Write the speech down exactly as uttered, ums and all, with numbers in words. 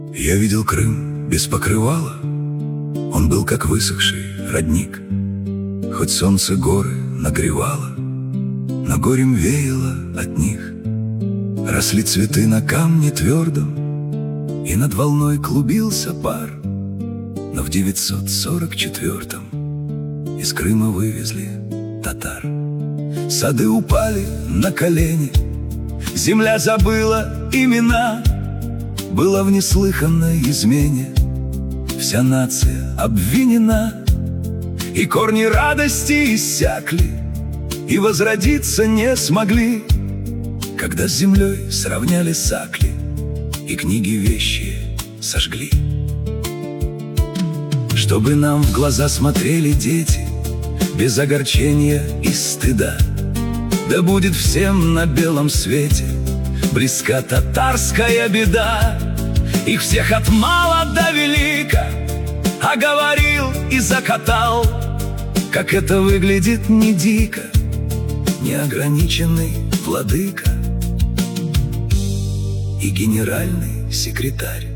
Я видел Крым без покрывала, он был как высохший родник. Хоть солнце горы нагревало, но горем веяло от них. Росли цветы на камне твердом, и над волной клубился пар. Но в девятьсот сорок четвёртом из Крыма вывезли татар. Сады упали на колени, земля забыла имена. Была в неслыханной измене вся нация обвинена, и корни радости иссякли, и возродиться не смогли, когда с землей сравняли сакли и книги вещие сожгли. Чтобы нам в глаза смотрели дети без огорчения и стыда, да будет всем на белом свете близка татарская беда. Их всех от мала до велика оговорил и закатал, как это выглядит не дико, неограниченный владыка и генеральный секретарь.